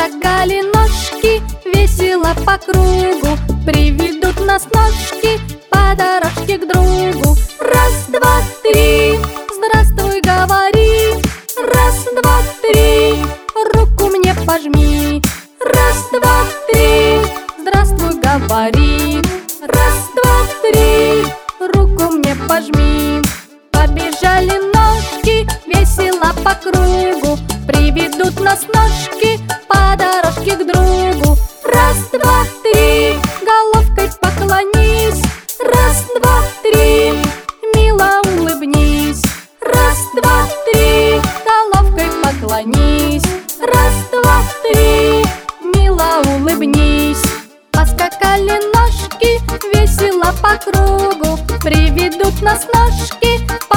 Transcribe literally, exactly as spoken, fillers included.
Пошагали ножки весело по кругу, приведут нас ножки по дорожке к другу. Раз, два, три, здравствуй, говори. Раз, два, три, руку мне пожми. Раз, два, три, здравствуй, говори. Раз, два, три, руку мне пожми. Побежали ножки весело по кругу, приведут нас ножки по дорожке к другу. Раз, два, три, головкой поклонись. Раз, два, три, мило улыбнись. Раз, два, три, головкой поклонись. Раз, два, три, мило улыбнись. Поскакали ножки весело по кругу, приведут нас ножки